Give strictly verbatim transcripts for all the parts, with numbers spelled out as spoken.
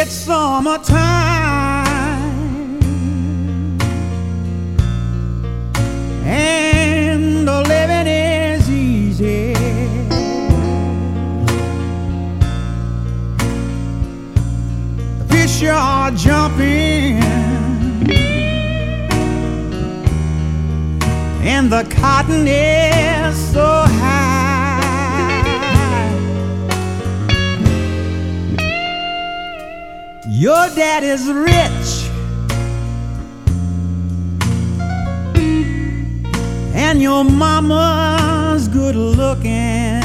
It's summertime and the living is easy. The fish are jumping and the cotton is so high. Your daddy's rich and your mama's good looking.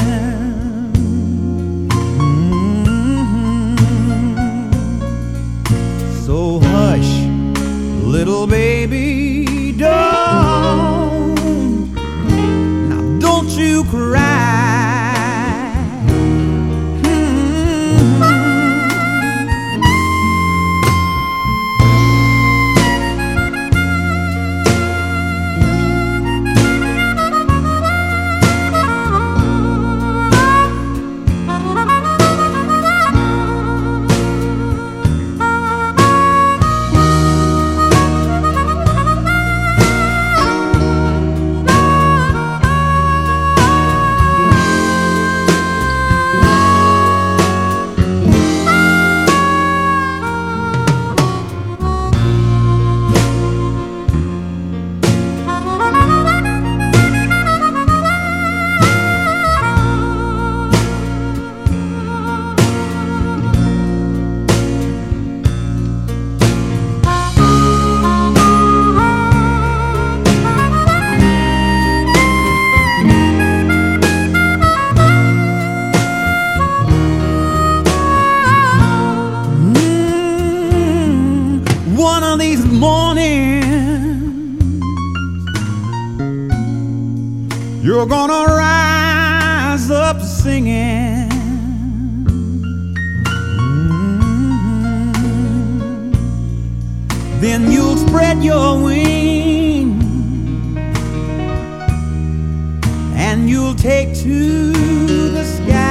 Mm-hmm. So hush, little baby, don't, now don't you cry. One of these mornings you're gonna rise up singing. Mm-hmm. Then you'll spread your wings and you'll take to the sky.